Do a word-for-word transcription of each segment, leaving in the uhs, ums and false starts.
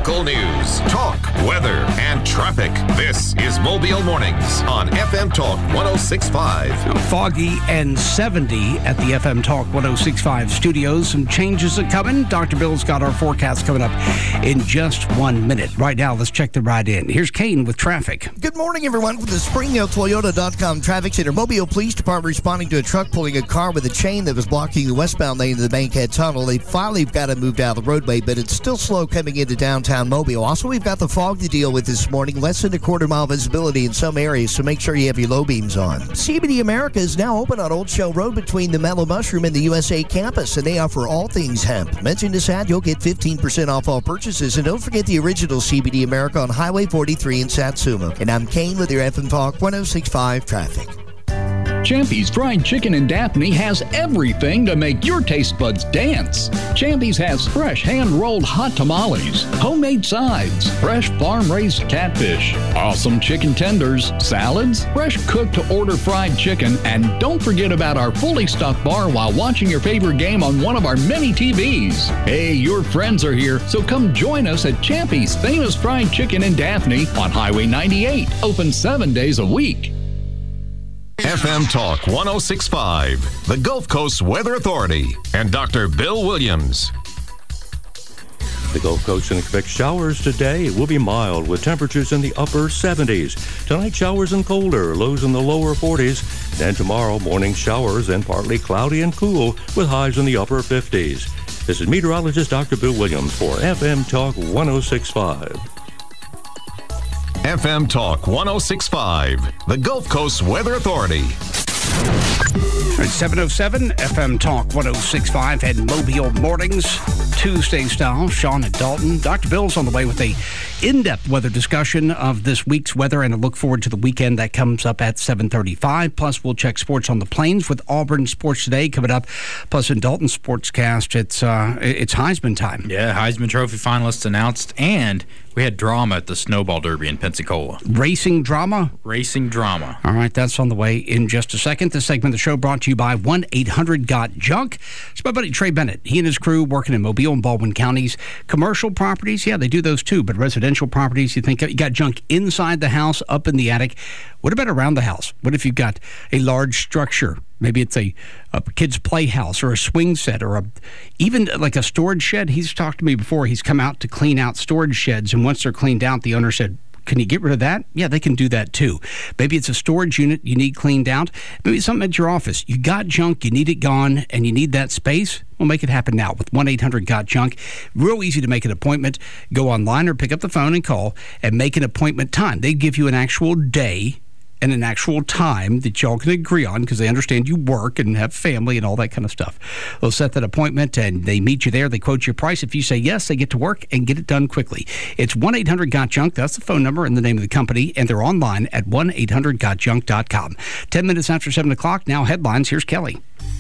local news, talk, weather, and traffic. This is Mobile Mornings on F M Talk one oh six point five. Foggy and seventy at the F M Talk one oh six point five studios. Some changes are coming. Doctor Bill's got our forecast coming up in just one minute. Right now, let's check the ride in. Here's Kane with traffic. Good morning, everyone. With the Springdale Toyota dot com traffic center, Mobile Police Department responding to a truck pulling a car with a chain that was blocking the westbound lane of the Bankhead Tunnel. They finally got it moved out of the roadway, but it's still slow coming into downtown Mobile. Also, we've got the fog to deal with this morning. Less than a quarter mile visibility in some areas, so make sure you have your low beams on. C B D America is now open on Old Shell Road between the Mellow Mushroom and the U S A campus, and they offer all things hemp. Mention this ad, you'll get fifteen percent off all purchases. And don't forget the original C B D America on Highway forty-three in Satsuma. And I'm Kane with your F M Talk one oh six point five traffic. Champy's Fried Chicken in Daphne has everything to make your taste buds dance. Champy's has fresh hand-rolled hot tamales, homemade sides, fresh farm-raised catfish, awesome chicken tenders, salads, fresh cooked-to-order fried chicken, and don't forget about our fully stocked bar while watching your favorite game on one of our many T Vs. Hey, your friends are here, so come join us at Champy's Famous Fried Chicken in Daphne on Highway ninety-eight, open seven days a week. F M Talk one oh six point five, the Gulf Coast Weather Authority, and Doctor Bill Williams. The Gulf Coast can expect showers today. It will be mild with temperatures in the upper seventies. Tonight, showers and colder, lows in the lower forties. Then tomorrow, morning showers and partly cloudy and cool with highs in the upper fifties. This is meteorologist Doctor Bill Williams for F M Talk one oh six point five. F M Talk one oh six point five, the Gulf Coast Weather Authority. All right, seven oh seven, F M Talk one oh six point five and Mobile Mornings, Tuesday style. Sean and Dalton. Doctor Bill's on the way with a in-depth weather discussion of this week's weather, and I look forward to the weekend that comes up at seven thirty-five. Plus, we'll check sports on the plains with Auburn Sports Today coming up. Plus, in Dalton's Sportscast, it's uh, it's Heisman time. Yeah, Heisman Trophy finalists announced, and we had drama at the Snowball Derby in Pensacola. Racing drama? Racing drama. All right, that's on the way in just a second. This segment of the show brought to you by one eight hundred got junk. It's my buddy Trey Bennett. He and his crew working in Mobile and Baldwin counties. Commercial properties, yeah, they do those too, but residential properties, you think you got junk inside the house, up in the attic. What about around the house? What if you've got a large structure? Maybe it's a, a kid's playhouse or a swing set or a, even like a storage shed. He's talked to me before. He's come out to clean out storage sheds, and once they're cleaned out, the owner said, can you get rid of that? Yeah, they can do that too. Maybe it's a storage unit you need cleaned out. Maybe it's something at your office. You got junk, you need it gone, and you need that space. We'll make it happen now with one eight hundred got junk. Real easy to make an appointment. Go online or pick up the phone and call and make an appointment time. They give you an actual day and an actual time that y'all can agree on because they understand you work and have family and all that kind of stuff. They'll set that appointment and they meet you there. They quote your price. If you say yes, they get to work and get it done quickly. It's one eight hundred got junk. That's the phone number and the name of the company, and they're online at one eight hundred got junk dot com. Ten minutes after seven o'clock, now headlines. Here's Kelly.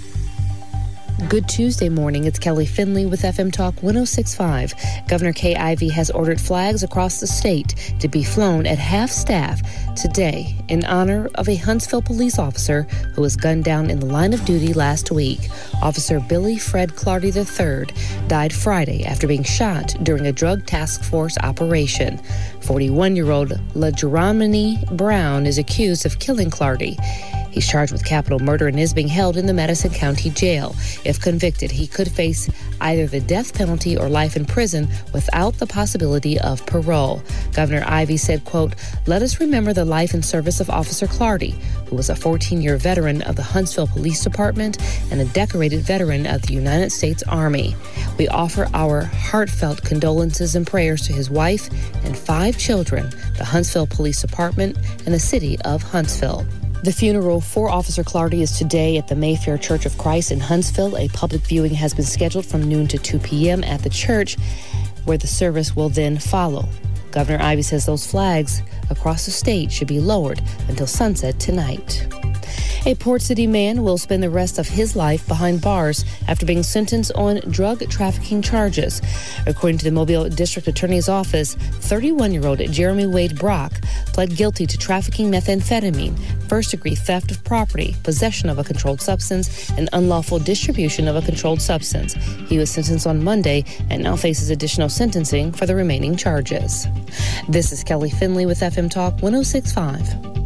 Good Tuesday morning. It's Kelly Finley with F M Talk one oh six point five. Governor Kay Ivey has ordered flags across the state to be flown at half staff today in honor of a Huntsville police officer who was gunned down in the line of duty last week. Officer Billy Fred Clardy the third died Friday after being shot during a drug task force operation. forty-one-year-old LaJeramini Brown is accused of killing Clardy. He's charged with capital murder and is being held in the Madison County Jail. If convicted, he could face either the death penalty or life in prison without the possibility of parole. Governor Ivey said, quote, "Let us remember the life and service of Officer Clardy, who was a fourteen-year veteran of the Huntsville Police Department and a decorated veteran of the United States Army. We offer our heartfelt condolences and prayers to his wife and five children, the Huntsville Police Department, and the city of Huntsville." The funeral for Officer Clardy is today at the Mayfair Church of Christ in Huntsville. A public viewing has been scheduled from noon to two p.m. at the church, where the service will then follow. Governor Ivey says those flags across the state should be lowered until sunset tonight. A Port City man will spend the rest of his life behind bars after being sentenced on drug trafficking charges. According to the Mobile District Attorney's Office, thirty-one-year-old Jeremy Wade Brock pled guilty to trafficking methamphetamine, first-degree theft of property, possession of a controlled substance, and unlawful distribution of a controlled substance. He was sentenced on Monday and now faces additional sentencing for the remaining charges. This is Kelly Finley with F M Talk one oh six point five.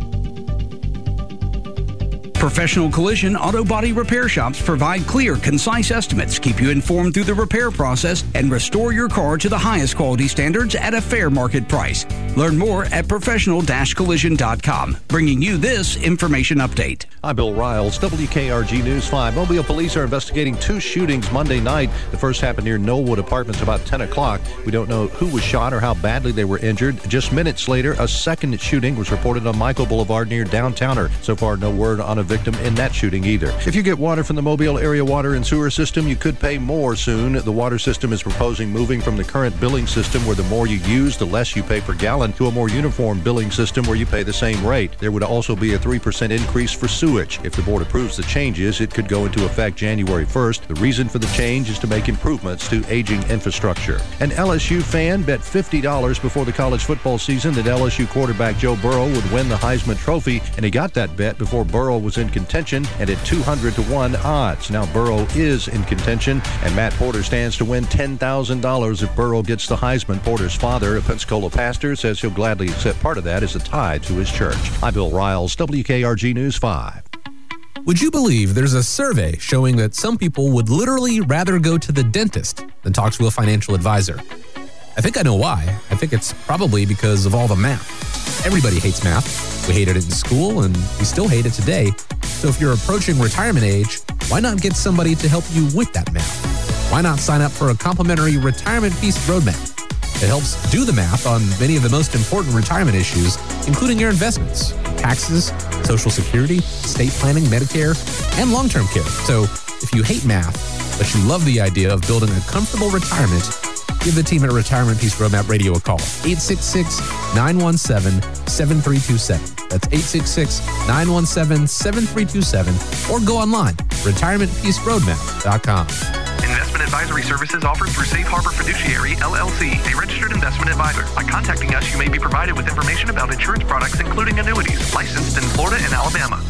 Professional Collision Auto Body Repair Shops provide clear, concise estimates, keep you informed through the repair process, and restore your car to the highest quality standards at a fair market price. Learn more at professional collision dot com. Bringing you this information update. I'm Bill Riles, W K R G News five. Mobile police are investigating two shootings Monday night. The first happened near Knollwood Apartments about ten o'clock. We don't know who was shot or how badly they were injured. Just minutes later, a second shooting was reported on Michael Boulevard near Downtowner. So far, no word on a victim in that shooting either. If you get water from the Mobile Area Water and Sewer System, you could pay more soon. The water system is proposing moving from the current billing system where the more you use, the less you pay per gallon, to a more uniform billing system where you pay the same rate. There would also be a three percent increase for sewage. If the board approves the changes, it could go into effect January first. The reason for the change is to make improvements to aging infrastructure. An L S U fan bet fifty dollars before the college football season that L S U quarterback Joe Burrow would win the Heisman Trophy, and he got that bet before Burrow was in contention and at two hundred to one odds. Now Burrow is in contention, and Matt Porter stands to win ten thousand dollars if Burrow gets the Heisman. Porter's father, a Pensacola pastor, says he'll gladly accept part of that as a tithe to his church. I'm Bill Riles, W K R G News five. Would you believe there's a survey showing that some people would literally rather go to the dentist than talk to a financial advisor? I think I know why. I think it's probably because of all the math. Everybody hates math. We hated it in school, and we still hate it today. So if you're approaching retirement age, why not get somebody to help you with that math? Why not sign up for a complimentary retirement piece roadmap? It helps do the math on many of the most important retirement issues, including your investments, taxes, Social Security, estate planning, Medicare, and long-term care. So if you hate math, but you love the idea of building a comfortable retirement, give the team at Retirement Peace Roadmap Radio a call. eight six six, nine one seven, seven three two seven. That's eight six six, nine one seven, seven three two seven. Or go online, retirement peace roadmap dot com. Investment advisory services offered through Safe Harbor Fiduciary, L L C, a registered investment advisor. By contacting us, you may be provided with information about insurance products, including annuities, licensed in Florida and Alabama.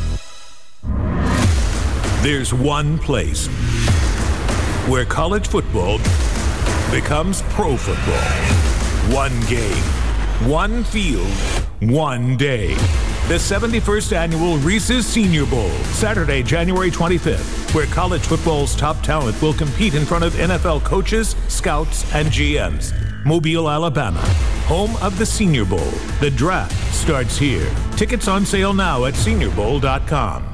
There's one place where college football becomes pro football. One game, one field, one day. The seventy-first Annual Reese's Senior Bowl, Saturday, January twenty-fifth, where college football's top talent will compete in front of N F L coaches, scouts, and G Ms. Mobile, Alabama, home of the Senior Bowl. The draft starts here. Tickets on sale now at senior bowl dot com.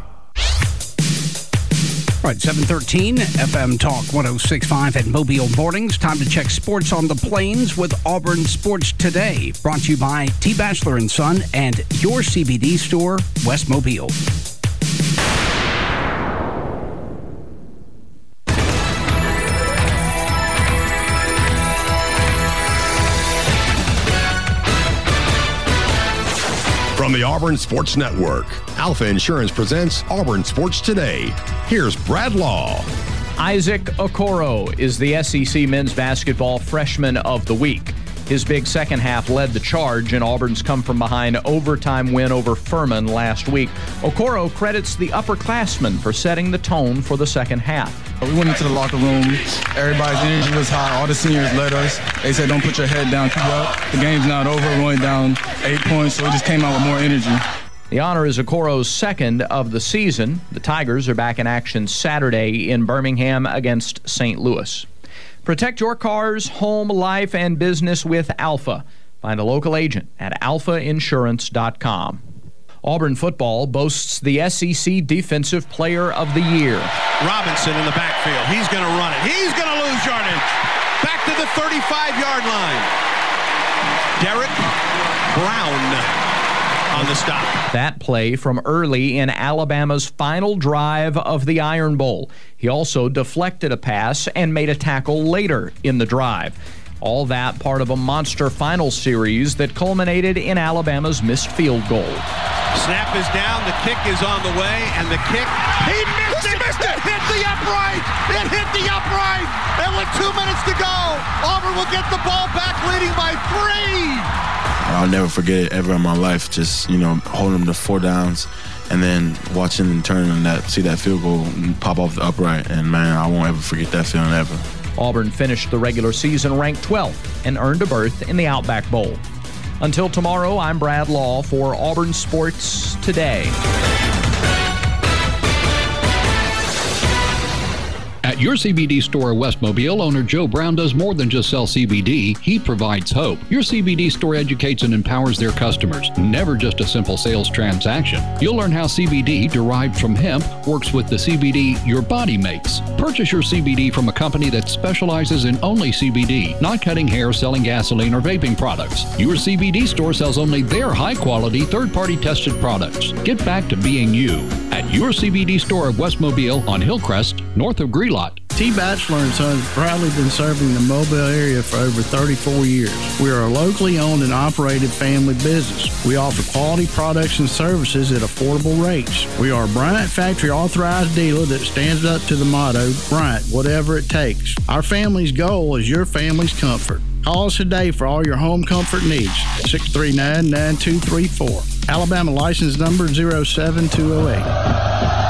All right, seven thirteen, F M Talk one oh six point five at Mobile Mornings. Time to check sports on the plains with Auburn Sports Today. Brought to you by T. Bachelor and Son and your C B D store, West Mobile. From the Auburn Sports Network, Alpha Insurance presents Auburn Sports Today. Here's Brad Law. Isaac Okoro is the S E C Men's Basketball Freshman of the Week. His big second half led the charge in Auburn's come-from-behind overtime win over Furman last week. Okoro credits the upperclassmen for setting the tone for the second half. We went into the locker room. Everybody's energy was high. All the seniors led us. They said, don't put your head down, keep up. The game's not over. We're only down eight points, so we just came out with more energy. The honor is Okoro's second of the season. The Tigers are back in action Saturday in Birmingham against Saint Louis. Protect your car's home, life, and business with Alpha. Find a local agent at alpha insurance dot com. Auburn football boasts the S E C Defensive Player of the Year. Robinson in the backfield. He's going to run it. He's going to lose yardage. Back to the thirty-five-yard line. Derek Brown on the stop. That play from early in Alabama's final drive of the Iron Bowl. He also deflected a pass and made a tackle later in the drive. All that part of a monster final series that culminated in Alabama's missed field goal. Snap is down, the kick is on the way, and the kick, he missed it! Missed it! Hit the upright! It hit the upright! And with two minutes to go, Auburn will get the ball back, leading by three! I'll never forget it ever in my life, just, you know, holding them to four downs and then watching and turning that, see that field goal pop off the upright, and man, I won't ever forget that feeling ever. Auburn finished the regular season ranked twelfth and earned a berth in the Outback Bowl. Until tomorrow, I'm Brad Law for Auburn Sports Today. At your C B D store in West Mobile, owner Joe Brown does more than just sell C B D. He provides hope. Your C B D store educates and empowers their customers, never just a simple sales transaction. You'll learn how C B D, derived from hemp, works with the C B D your body makes. Purchase your C B D from a company that specializes in only C B D, not cutting hair, selling gasoline, or vaping products. Your C B D store sells only their high-quality, third-party tested products. Get back to being you at your C B D store of West Mobile on Hillcrest, north of Greelot. T. Batchelor and Sons has proudly been serving the Mobile area for over thirty-four years. We are a locally owned and operated family business. We offer quality products and services at affordable rates. We are a Bryant Factory authorized dealer that stands up to the motto, Bryant, whatever it takes. Our family's goal is your family's comfort. Call us today for all your home comfort needs. six three nine, nine two three four. Alabama license number zero seven two zero eight.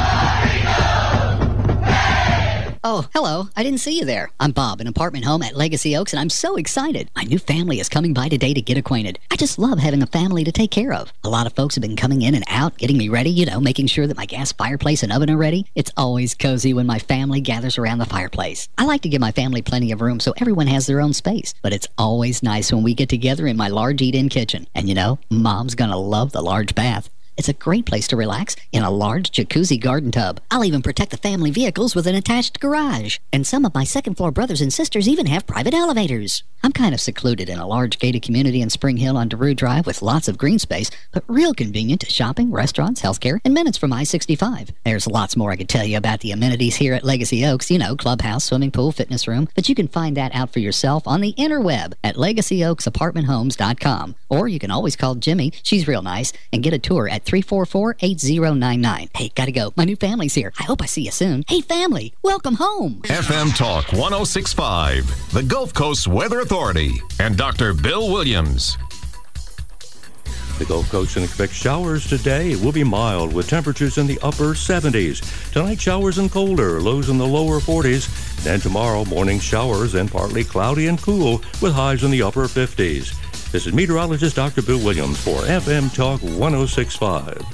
Oh, hello. I didn't see you there. I'm Bob, an apartment home at Legacy Oaks, and I'm so excited. My new family is coming by today to get acquainted. I just love having a family to take care of. A lot of folks have been coming in and out, getting me ready, you know, making sure that my gas fireplace and oven are ready. It's always cozy when my family gathers around the fireplace. I like to give my family plenty of room so everyone has their own space, but it's always nice when we get together in my large eat-in kitchen. And you know, Mom's gonna love the large bath. It's a great place to relax in a large jacuzzi garden tub. I'll even protect the family vehicles with an attached garage. And some of my second floor brothers and sisters even have private elevators. I'm kind of secluded in a large gated community in Spring Hill on DeRue Drive with lots of green space, but real convenient to shopping, restaurants, healthcare, and minutes from I sixty-five. There's lots more I could tell you about the amenities here at Legacy Oaks, you know, clubhouse, swimming pool, fitness room, but you can find that out for yourself on the interweb at legacy oaks apartment homes dot com. Or you can always call Jimmy, she's real nice, and get a tour at three four four, eight zero nine nine. Hey, gotta go. My new family's here. I hope I see you soon. Hey, family, welcome home. F M Talk one oh six point five, the Gulf Coast Weather Authority, and Doctor Bill Williams. The Gulf Coast can expect showers today. It will be mild with temperatures in the upper seventies. Tonight, showers and colder, lows in the lower forties. Then tomorrow, morning showers and partly cloudy and cool with highs in the upper fifties. This is meteorologist Doctor Bill Williams for F M Talk one oh six point five.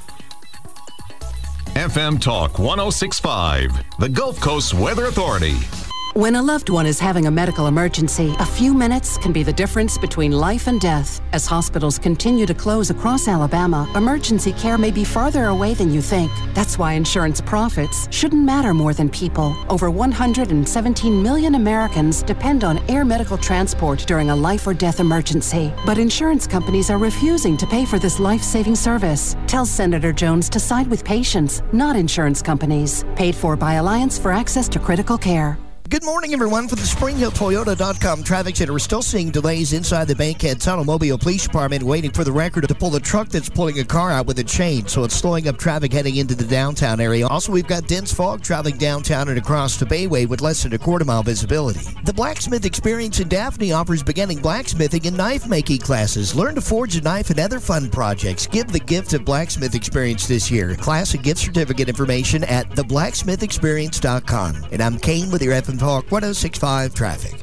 F M Talk one oh six point five, the Gulf Coast Weather Authority. When a loved one is having a medical emergency, a few minutes can be the difference between life and death. As hospitals continue to close across Alabama, emergency care may be farther away than you think. That's why insurance profits shouldn't matter more than people. Over one hundred seventeen million Americans depend on air medical transport during a life or death emergency. But insurance companies are refusing to pay for this life-saving service. Tell Senator Jones to side with patients, not insurance companies. Paid for by Alliance for Access to Critical Care. Good morning, everyone. From the Spring Hill Toyota dot com Traffic Center, we're still seeing delays inside the Bankhead Tunnel. Mobile Police Department waiting for the record to pull the truck that's pulling a car out with a chain, so it's slowing up traffic heading into the downtown area. Also, we've got dense fog traveling downtown and across the Bayway with less than a quarter mile visibility. The Blacksmith Experience in Daphne offers beginning blacksmithing and knife making classes. Learn to forge a knife and other fun projects. Give the gift of Blacksmith Experience this year. Class and gift certificate information at the blacksmith experience dot com. And I'm Kane with your F M Talk one oh six point five traffic.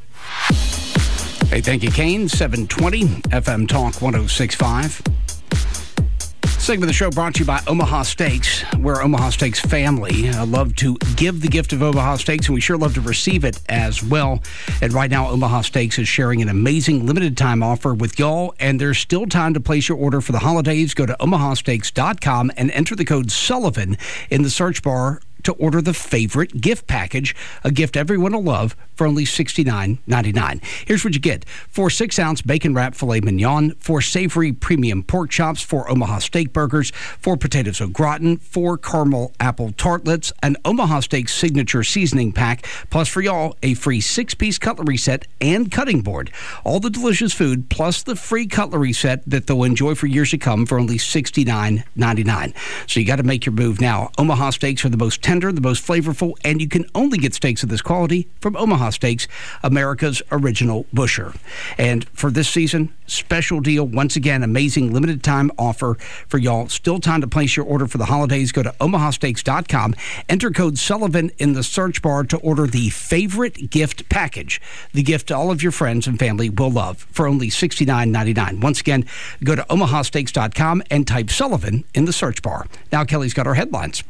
Hey, thank you, Kane. seven twenty F M Talk one oh six point five. Segment of the show brought to you by Omaha Steaks, where Omaha Steaks family uh, love to give the gift of Omaha Steaks, and we sure love to receive it as well. And right now, Omaha Steaks is sharing an amazing limited-time offer with y'all, and there's still time to place your order for the holidays. Go to omaha steaks dot com and enter the code Sullivan in the search bar to order the favorite gift package, a gift everyone will love, for only sixty-nine ninety-nine. Here's what you get. Four six-ounce bacon-wrapped filet mignon, four savory premium pork chops, four Omaha steak burgers, four potatoes au gratin, four caramel apple tartlets, an Omaha Steak signature seasoning pack, plus for y'all, a free six-piece cutlery set and cutting board. All the delicious food, plus the free cutlery set that they'll enjoy for years to come for only sixty-nine ninety-nine. So you got to make your move now. Omaha Steaks are the most tender, the most flavorful, and you can only get steaks of this quality from Omaha Steaks, America's original butcher. And for this season, special deal, once again, amazing limited time offer for y'all. Still time to place your order for the holidays. Go to omaha steaks dot com. Enter code Sullivan in the search bar to order the favorite gift package. The gift all of your friends and family will love for only sixty-nine ninety-nine. Once again, go to omaha steaks dot com and type Sullivan in the search bar. Now Kelly's got our headlines.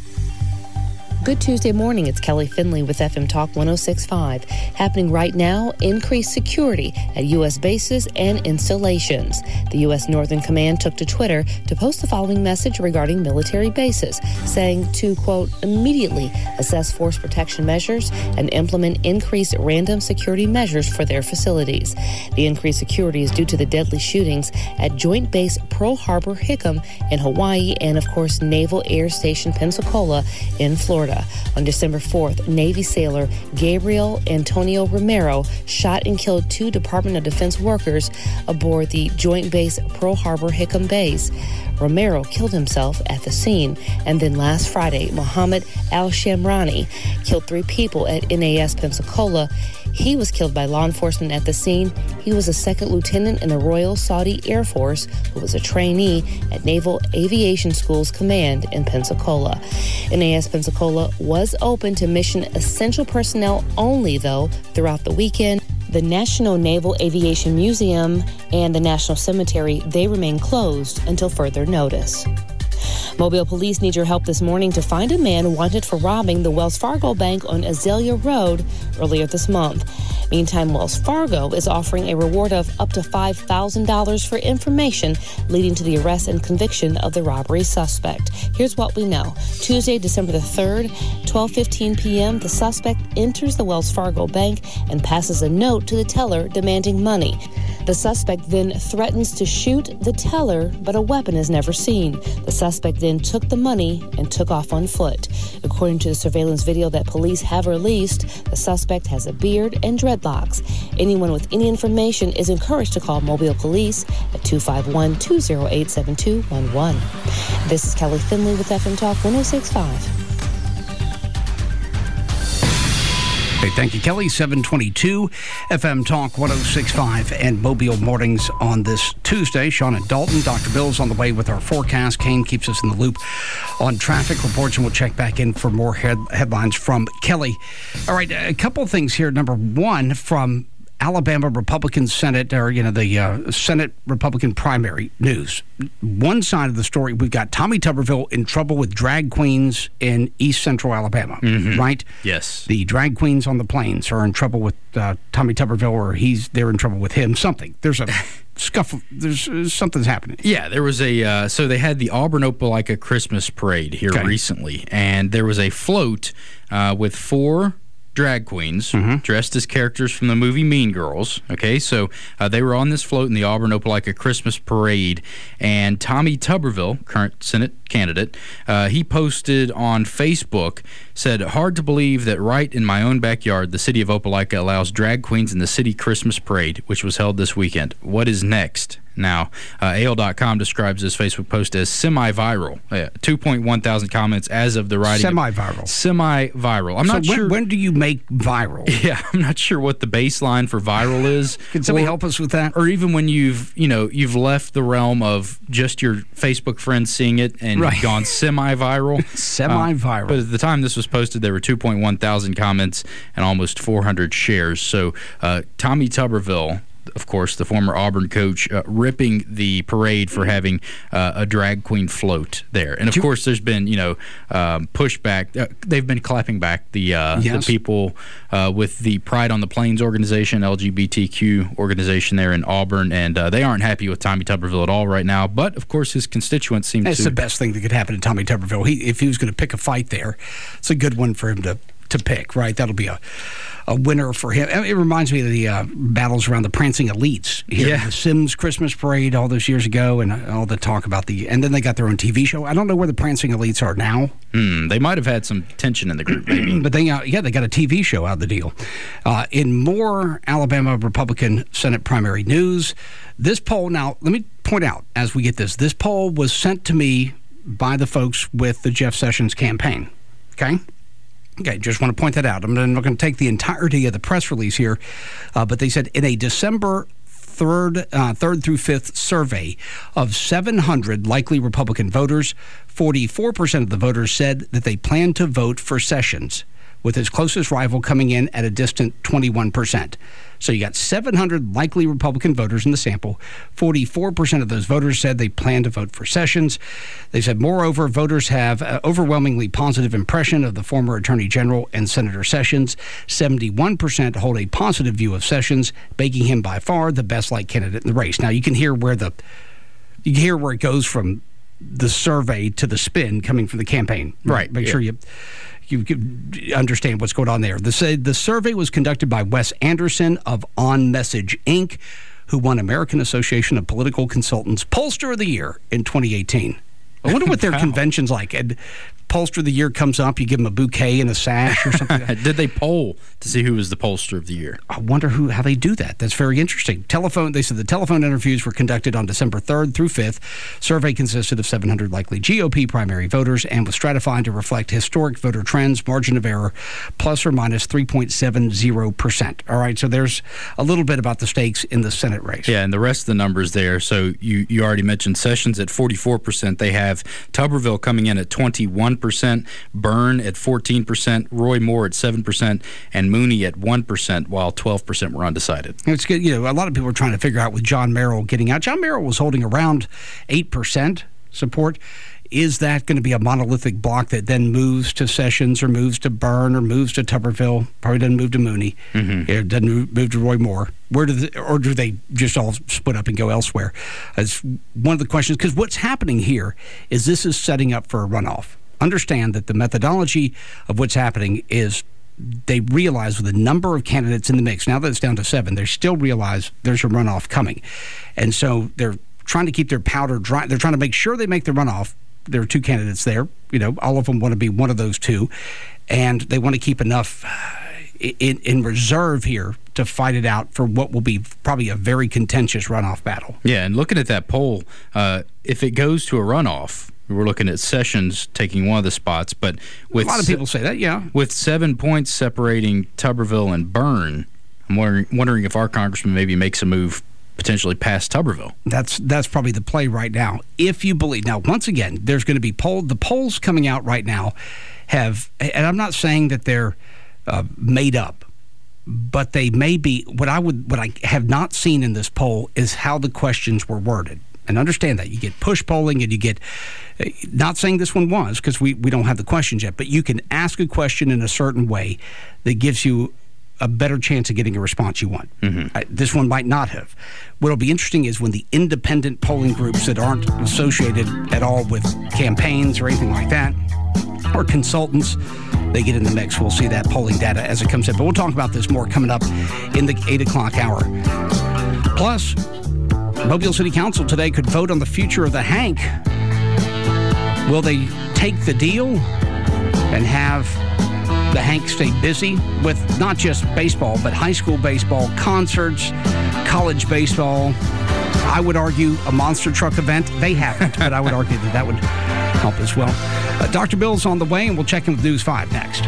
Good Tuesday morning. It's Kelly Finley with F M Talk one oh six point five. Happening right now, increased security at U S bases and installations. The U S Northern Command took to Twitter to post the following message regarding military bases, saying to, quote, immediately assess force protection measures and implement increased random security measures for their facilities. The increased security is due to the deadly shootings at Joint Base Pearl Harbor Hickam in Hawaii and, of course, Naval Air Station Pensacola in Florida. On December fourth, Navy sailor Gabriel Antonio Romero shot and killed two Department of Defense workers aboard the Joint Base Pearl Harbor Hickam base. Romero killed himself at the scene. And then last Friday, Mohammed Al-Shamrani killed three people at N A S Pensacola. He was killed by law enforcement at the scene. He was a second lieutenant in the Royal Saudi Air Force who was a trainee at Naval Aviation School's command in Pensacola. N A S Pensacola was open to mission essential personnel only, though, throughout the weekend. The National Naval Aviation Museum and the National Cemetery, they remain closed until further notice. Mobile police need your help this morning to find a man wanted for robbing the Wells Fargo Bank on Azalea Road earlier this month. Meantime, Wells Fargo is offering a reward of up to five thousand dollars for information leading to the arrest and conviction of the robbery suspect. Here's what we know. Tuesday, December the third, twelve fifteen p.m., the suspect enters the Wells Fargo Bank and passes a note to the teller demanding money. The suspect then threatens to shoot the teller, but a weapon is never seen. The suspect then took the money and took off on foot. According to the surveillance video that police have released, the suspect has a beard and dreadlocks. Anyone with any information is encouraged to call Mobile Police at two five one, two oh eight, seven two one one. This is Kelly Finley with F M Talk one oh six point five. Hey, thank you, Kelly. seven twenty-two, F M Talk one oh six point five and Mobile Mornings on this Tuesday. Sean and Dalton, Doctor Bill's on the way with our forecast. Kane keeps us in the loop on traffic reports, and we'll check back in for more head- headlines from Kelly. All right, a couple of things here. Number one, from Alabama Republican Senate, or, you know, the uh, Senate Republican primary news. One side of the story, we've got Tommy Tuberville in trouble with drag queens in East Central Alabama, mm-hmm. right? Yes. The drag queens on the plains are in trouble with uh, Tommy Tuberville, or he's they're in trouble with him. Something. There's a scuffle. There's uh, something's happening. Yeah, there was a, uh, so they had the Auburn Opelika Christmas parade here okay. recently, and there was a float uh, with four drag queens mm-hmm. dressed as characters from the movie Mean Girls. Okay, so uh, they were on this float in the Auburn Opelika Christmas parade, and Tommy Tuberville, current Senate candidate, uh, he posted on Facebook, said, "Hard to believe that right in my own backyard, the city of Opelika allows drag queens in the city Christmas parade, which was held this weekend. What is next?" Now, uh, A L dot com describes this Facebook post as semi-viral. Uh, two point one thousand comments as of the writing. Semi-viral. Semi-viral. I'm so not when, sure. When do you make viral? Yeah, I'm not sure what the baseline for viral is. Can somebody or, help us with that? Or even when you've, you know, you've left the realm of just your Facebook friends seeing it and right. gone semi-viral. Semi-viral. Uh, but at the time this was posted, there were two point one thousand comments and almost four hundred shares. So uh, Tommy Tuberville, of course, the former Auburn coach, uh, ripping the parade for having uh, a drag queen float there. And, of course, there's been, you know, um, pushback. Uh, they've been clapping back the, uh, yes. the people uh, with the Pride on the Plains organization, L G B T Q organization there in Auburn, and uh, they aren't happy with Tommy Tuberville at all right now. But, of course, his constituents seem That's to... That's the best thing that could happen to Tommy Tuberville. He, if he was going to pick a fight there, it's a good one for him to, to pick, right? That'll be a... a winner for him. It reminds me of the uh, battles around the Prancing Elites here. Yeah. The Sims Christmas Parade all those years ago, and all the talk about the... And then they got their own T V show. I don't know where the Prancing Elites are now. Hmm, they might have had some tension in the group, maybe. But they, uh, yeah, they got a T V show out of the deal. Uh, in more Alabama Republican Senate primary news, this poll... Now, let me point out, as we get this, this poll was sent to me by the folks with the Jeff Sessions campaign. Okay? Okay, just want to point that out. I'm not going to take the entirety of the press release here, uh, but they said in a December third, uh, third through fifth survey of seven hundred likely Republican voters, forty-four percent of the voters said that they plan to vote for Sessions, with his closest rival coming in at a distant twenty-one percent. So you got seven hundred likely Republican voters in the sample. forty-four percent of those voters said they plan to vote for Sessions. They said, moreover, voters have an overwhelmingly positive impression of the former Attorney General and Senator Sessions. seventy-one percent hold a positive view of Sessions, making him by far the best-liked candidate in the race. Now, you can hear where the you can hear where it goes from the survey to the spin coming from the campaign. Right. Make yeah. sure you... you understand what's going on there. The, the survey was conducted by Wes Anderson of On Message, Incorporated, who won American Association of Political Consultants Pollster of the Year in twenty eighteen. I wonder what their wow. convention's like. And Pollster of the Year comes up, you give them a bouquet and a sash or something. Did they poll to see who was the Pollster of the Year? I wonder who how they do that. That's very interesting. Telephone. They said the telephone interviews were conducted on December third through fifth. Survey consisted of seven hundred likely G O P primary voters and was stratified to reflect historic voter trends, margin of error, plus or minus three point seven zero percent. All right, so there's a little bit about the stakes in the Senate race. Yeah, and the rest of the numbers there. So you, you already mentioned Sessions at forty-four percent. They have Tuberville coming in at twenty-one percent, Byrne at fourteen percent, Roy Moore at seven percent, and Mooney at one percent, while twelve percent were undecided. It's good. You know, a lot of people are trying to figure out with John Merrill getting out. John Merrill was holding around eight percent support. Is that going to be a monolithic block that then moves to Sessions or moves to Byrne or moves to Tuberville? Probably doesn't move to Mooney. Mm-hmm. It doesn't move to Roy Moore. Where do the, or do they just all split up and go elsewhere? That's one of the questions. Because what's happening here is this is setting up for a runoff. Understand that the methodology of what's happening is they realize with the number of candidates in the mix, now that it's down to seven, they still realize there's a runoff coming. And so they're trying to keep their powder dry. They're trying to make sure they make the runoff. There are two candidates there. You know, all of them want to be one of those two. And they want to keep enough in, in reserve here to fight it out for what will be probably a very contentious runoff battle. Yeah, and looking at that poll, uh, if it goes to a runoff, we're looking at Sessions taking one of the spots. But with a lot of people say that, yeah. With seven points separating Tuberville and Byrne, I'm wondering, wondering if our congressman maybe makes a move potentially past Tuberville. That's that's probably the play right now. If you believe. Now, once again, there's going to be poll. The polls coming out right now have, and I'm not saying that they're uh, made up, but they may be. What I would, what I have not seen in this poll is how the questions were worded. And understand that you get push polling and you get, not saying this one was because we, we don't have the questions yet, but you can ask a question in a certain way that gives you a better chance of getting a response you want. Mm-hmm. Uh, this one might not have. What'll be interesting is when the independent polling groups that aren't associated at all with campaigns or anything like that, or consultants, they get in the mix. We'll see that polling data as it comes in. But we'll talk about this more coming up in the eight o'clock hour. Plus, Mobile City Council today could vote on the future of the Hank. Will they take the deal and have the Hank stay busy with not just baseball, but high school baseball, concerts, college baseball? I would argue a monster truck event. They haven't, but I would argue that that would help as well. Uh, Doctor Bill's on the way, and we'll check in with News five next.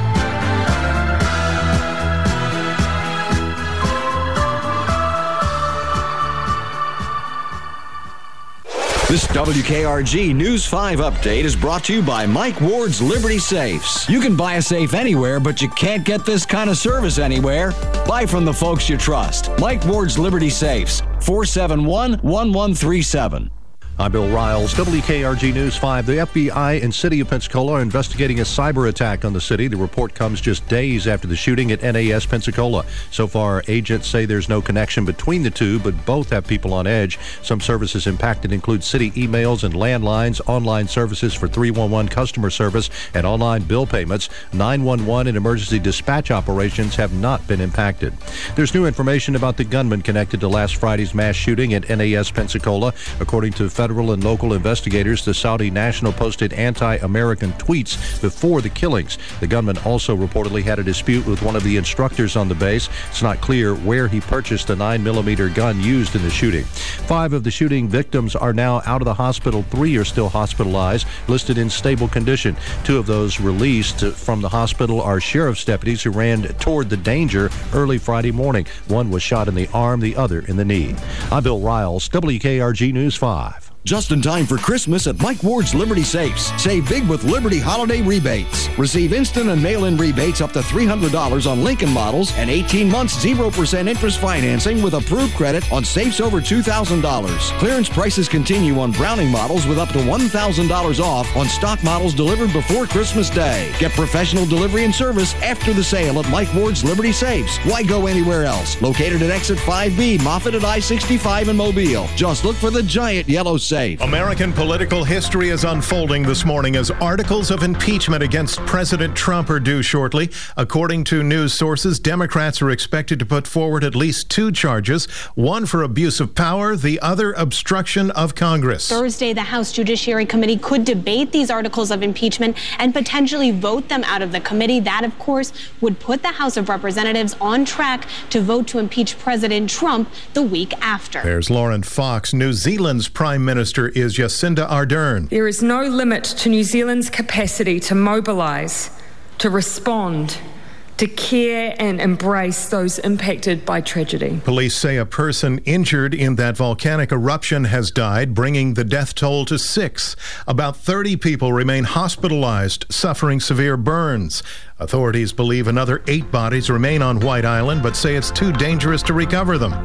This W K R G News five update is brought to you by Mike Ward's Liberty Safes. You can buy a safe anywhere, but you can't get this kind of service anywhere. Buy from the folks you trust. Mike Ward's Liberty Safes, four seven one, one one three seven. I'm Bill Riles, W K R G News five. The F B I and City of Pensacola are investigating a cyber attack on the city. The report comes just days after the shooting at N A S Pensacola. So far, agents say there's no connection between the two, but both have people on edge. Some services impacted include city emails and landlines, online services for three one one customer service, and online bill payments. nine one one and emergency dispatch operations have not been impacted. There's new information about the gunman connected to last Friday's mass shooting at N A S Pensacola. According to federal and local investigators, the Saudi National posted anti-American tweets before the killings. The gunman also reportedly had a dispute with one of the instructors on the base. It's not clear where he purchased the nine millimeter gun used in the shooting. Five of the shooting victims are now out of the hospital. Three are still hospitalized, listed in stable condition. Two of those released from the hospital are sheriff's deputies who ran toward the danger early Friday morning. One was shot in the arm, the other in the knee. I'm Bill Riles, W K R G News five. Just in time for Christmas at Mike Ward's Liberty Safes. Save big with Liberty Holiday Rebates. Receive instant and mail-in rebates up to three hundred dollars on Lincoln models and eighteen months zero percent interest financing with approved credit on safes over two thousand dollars. Clearance prices continue on Browning models with up to one thousand dollars off on stock models delivered before Christmas Day. Get professional delivery and service after the sale at Mike Ward's Liberty Safes. Why go anywhere else? Located at Exit five B, Moffett at I sixty-five in Mobile. Just look for the giant yellow safe. American political history is unfolding this morning as articles of impeachment against President Trump are due shortly. According to news sources, Democrats are expected to put forward at least two charges, one for abuse of power, the other obstruction of Congress. Thursday, the House Judiciary Committee could debate these articles of impeachment and potentially vote them out of the committee. That, of course, would put the House of Representatives on track to vote to impeach President Trump the week after. There's Lauren Fox. New Zealand's Prime Minister is Jacinda Ardern. There is no limit to New Zealand's capacity to mobilise, to respond, to care and embrace those impacted by tragedy. Police say a person injured in that volcanic eruption has died, bringing the death toll to six. About thirty people remain hospitalized, suffering severe burns. Authorities believe another eight bodies remain on White Island, but say it's too dangerous to recover them.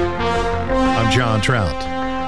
I'm John Trout.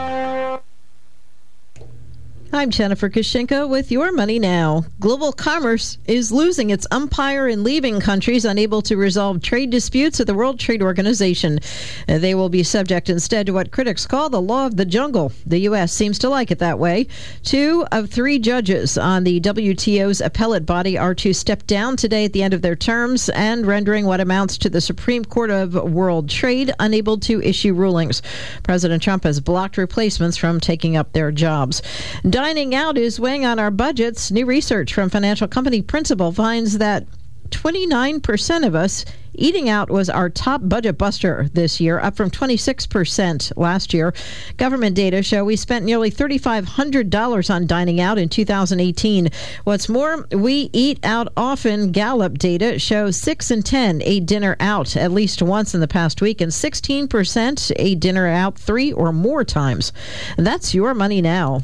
I'm Jennifer Kushinka with Your Money Now. Global commerce is losing its umpire and leaving countries unable to resolve trade disputes at the World Trade Organization. They will be subject instead to what critics call the law of the jungle. The U S seems to like it that way. Two of three judges on the W T O's appellate body are to step down today at the end of their terms and rendering what amounts to the Supreme Court of World Trade unable to issue rulings. President Trump has blocked replacements from taking up their jobs. Dining out is weighing on our budgets. New research from financial company Principal finds that twenty-nine percent of us eating out was our top budget buster this year, up from twenty-six percent last year. Government data show we spent nearly three thousand five hundred dollars on dining out in two thousand eighteen. What's more, we eat out often. Gallup data shows six in ten ate dinner out at least once in the past week, and sixteen percent ate dinner out three or more times. That's Your Money Now.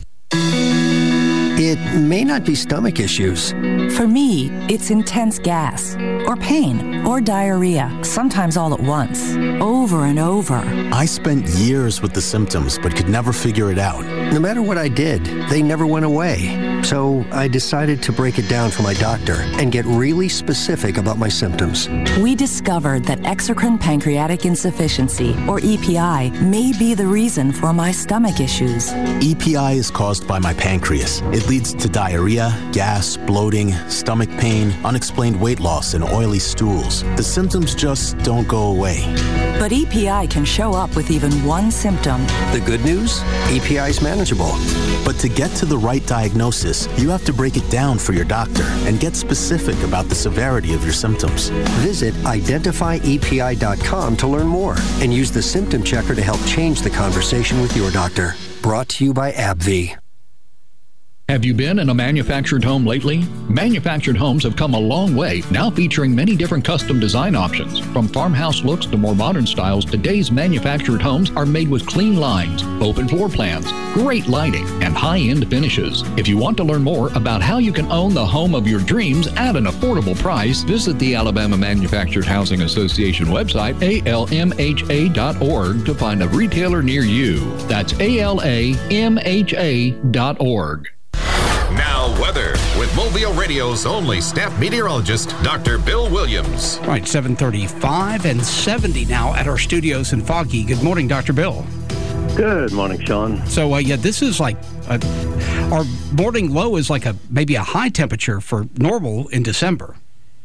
It may not be stomach issues. For me, it's intense gas, or pain, or diarrhea, sometimes all at once, over and over. I spent years with the symptoms, but could never figure it out. No matter what I did, they never went away. So I decided to break it down for my doctor and get really specific about my symptoms. We discovered that exocrine pancreatic insufficiency, or E P I, may be the reason for my stomach issues. E P I is caused by my pancreas. It leads to diarrhea, gas, bloating, stomach pain, unexplained weight loss, and oily stools. The symptoms just don't go away. But E P I can show up with even one symptom. The good news? E P I is manageable. But to get to the right diagnosis, you have to break it down for your doctor and get specific about the severity of your symptoms. Visit identify E P I dot com to learn more and use the symptom checker to help change the conversation with your doctor. Brought to you by AbbVie. Have you been in a manufactured home lately? Manufactured homes have come a long way, now featuring many different custom design options. From farmhouse looks to more modern styles, today's manufactured homes are made with clean lines, open floor plans, great lighting, and high-end finishes. If you want to learn more about how you can own the home of your dreams at an affordable price, visit the Alabama Manufactured Housing Association website, A L M H A dot org, to find a retailer near you. That's A L A M H A dot org. Now, weather with Mobile Radio's only staff meteorologist, Doctor Bill Williams. Right, seven thirty-five and seventy now at our studios in Foggy. Good morning, Doctor Bill. Good morning, Sean. So, uh, yeah, this is like a, our morning low is like a maybe a high temperature for normal in December.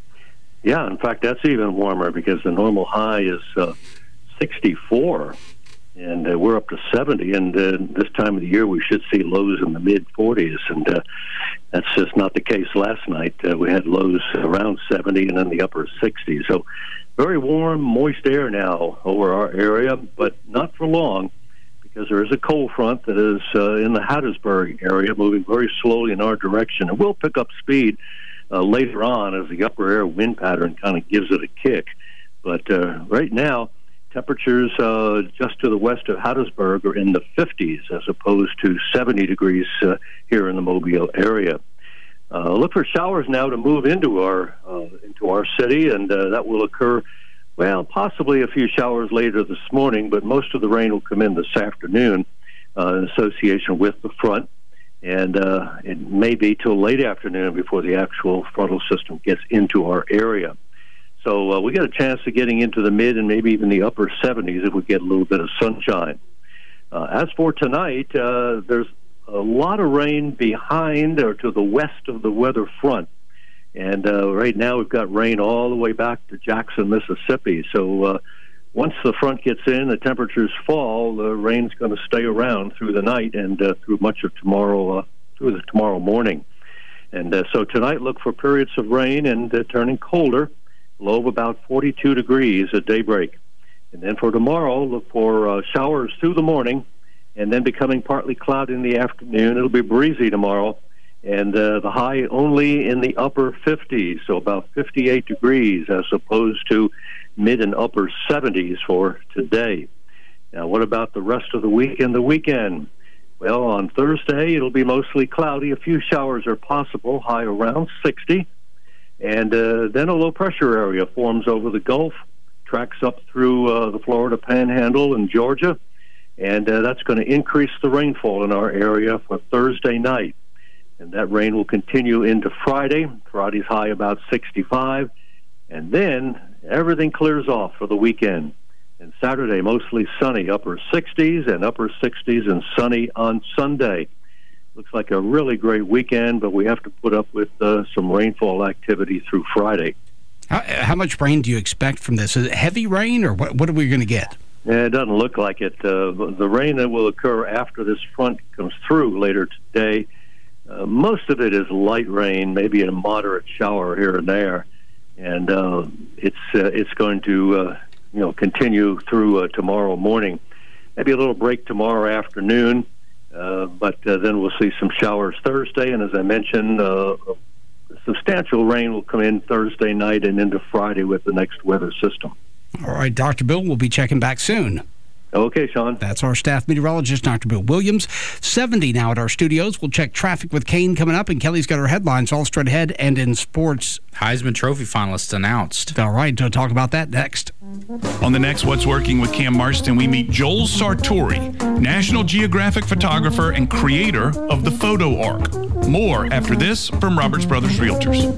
Yeah, in fact, that's even warmer because the normal high is uh, sixty-four. And uh, we're up to seventy, and uh, this time of the year we should see lows in the mid-forties, and uh, that's just not the case last night. Uh, we had lows around seventy and in the upper sixties. So very warm, moist air now over our area, but not for long because there is a cold front that is uh, in the Hattiesburg area moving very slowly in our direction. And we'll pick up speed uh, later on as the upper air wind pattern kind of gives it a kick. But uh, right now, temperatures uh, just to the west of Hattiesburg are in the fifties as opposed to seventy degrees uh, here in the Mobile area. Uh, look for showers now to move into our uh, into our city, and uh, that will occur, well, possibly a few showers later this morning, but most of the rain will come in this afternoon uh, in association with the front, and uh, it may be till late afternoon before the actual frontal system gets into our area. So uh, we got a chance of getting into the mid and maybe even the upper seventies if we get a little bit of sunshine. Uh, as for tonight, uh, there's a lot of rain behind or to the west of the weather front. And uh, right now we've got rain all the way back to Jackson, Mississippi. So uh, once the front gets in, the temperatures fall, the rain's going to stay around through the night and uh, through much of tomorrow, uh, through the tomorrow morning. And uh, so tonight look for periods of rain and uh, turning colder. Low of about forty-two degrees at daybreak. And then for tomorrow, look for uh, showers through the morning and then becoming partly cloudy in the afternoon. It'll be breezy tomorrow, and uh, the high only in the upper fifties, so about fifty-eight degrees as opposed to mid and upper seventies for today. Now, what about the rest of the week and the weekend? Well, on Thursday, it'll be mostly cloudy. A few showers are possible, high around sixty. And uh, then a low-pressure area forms over the Gulf, tracks up through uh, the Florida Panhandle and Georgia, and uh, that's going to increase the rainfall in our area for Thursday night. And that rain will continue into Friday. Friday's high about sixty-five, and then everything clears off for the weekend. And Saturday, mostly sunny, upper sixties, and upper sixties and sunny on Sunday. Looks like a really great weekend, but we have to put up with uh, some rainfall activity through Friday. How, how much rain do you expect from this? Is it heavy rain, or what, what are we going to get? Yeah, it doesn't look like it. Uh, the rain that will occur after this front comes through later today, uh, most of it is light rain, maybe a moderate shower here and there. And uh, it's uh, it's going to uh, you know continue through uh, tomorrow morning. Maybe a little break tomorrow afternoon. Uh, but uh, then we'll see some showers Thursday, and as I mentioned, uh, substantial rain will come in Thursday night and into Friday with the next weather system. All right, Doctor Bill, we'll be checking back soon. Okay, Sean. That's our staff meteorologist, Doctor Bill Williams. seventy now at our studios. We'll check traffic with Kane coming up, and Kelly's got our headlines all straight ahead. And in sports, Heisman Trophy finalists announced. All right, we'll talk about that next. On the next What's Working with Cam Marston, we meet Joel Sartori, National Geographic photographer and creator of the Photo Arc. More after this from Roberts Brothers Realtors.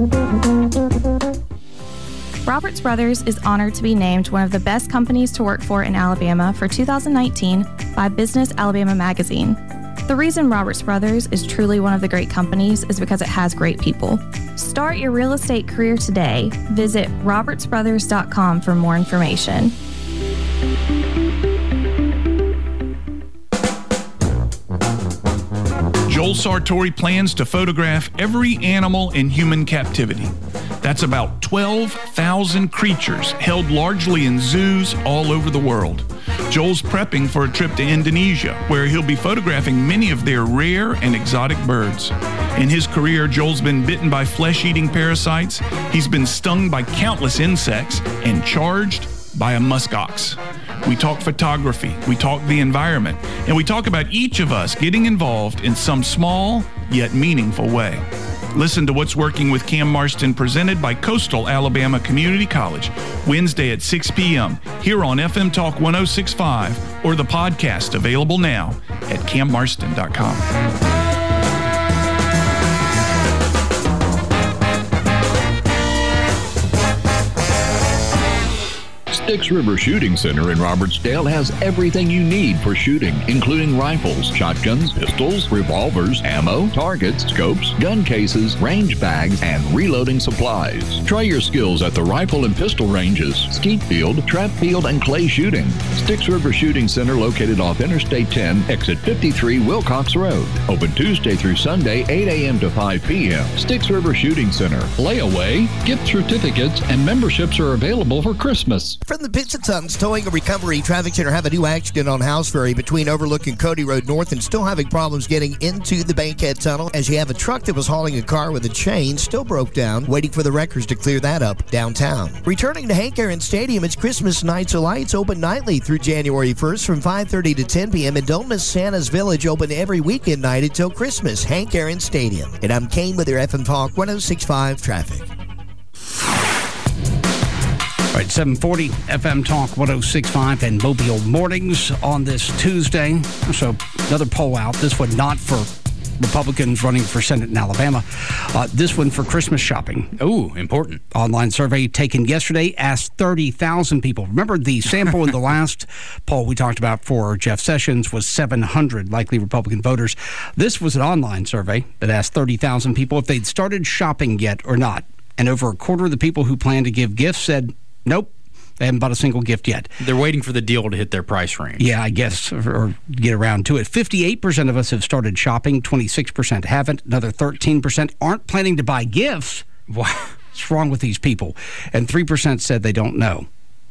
Roberts Brothers is honored to be named one of the best companies to work for in Alabama for two thousand nineteen by Business Alabama magazine. The reason Roberts Brothers is truly one of the great companies is because it has great people. Start your real estate career today. Visit roberts brothers dot com for more information. Joel Sartori plans to photograph every animal in human captivity. That's about twelve thousand creatures held largely in zoos all over the world. Joel's prepping for a trip to Indonesia, where he'll be photographing many of their rare and exotic birds. In his career, Joel's been bitten by flesh-eating parasites, he's been stung by countless insects, and charged by a muskox. We talk photography, we talk the environment, and we talk about each of us getting involved in some small yet meaningful way. Listen to What's Working with Cam Marston, presented by Coastal Alabama Community College, Wednesday at six p.m. here on F M Talk one oh six point five, or the podcast available now at cam marston dot com. Styx River Shooting Center in Robertsdale has everything you need for shooting, including rifles, shotguns, pistols, revolvers, ammo, targets, scopes, gun cases, range bags, and reloading supplies. Try your skills at the rifle and pistol ranges, skeet field, trap field, and clay shooting. Styx River Shooting Center, located off Interstate ten, exit fifty-three, Wilcox Road. Open Tuesday through Sunday, eight a.m. to five p.m. Styx River Shooting Center. Layaway, gift certificates, and memberships are available for Christmas. From the Pits and Tons Towing and Recovery Traffic Center, have a new accident on House Ferry between Overlook and Cody Road North, and still having problems getting into the Bankhead Tunnel, as you have a truck that was hauling a car with a chain still broke down, waiting for the wreckers to clear that up downtown. Returning to Hank Aaron Stadium, it's Christmas Nights of Lights, open nightly through January first from five thirty to ten p.m. And don't miss Santa's Village, open every weekend night until Christmas. Hank Aaron Stadium. And I'm Kane with your F M Talk one oh six point five traffic. All right, seven forty F M Talk one oh six point five and Mobile Mornings on this Tuesday. So another poll out. This one not for Republicans running for Senate in Alabama. Uh, this one for Christmas shopping. Ooh, important. Online survey taken yesterday asked thirty thousand people. Remember, the sample in the last poll we talked about for Jeff Sessions was seven hundred likely Republican voters. This was an online survey that asked thirty thousand people if they'd started shopping yet or not. And over a quarter of the people who plan to give gifts said, nope, they haven't bought a single gift yet. They're waiting for the deal to hit their price range. Yeah, I guess, or, or get around to it. fifty-eight percent of us have started shopping. twenty-six percent haven't. Another thirteen percent aren't planning to buy gifts. What's wrong with these people? And three percent said they don't know.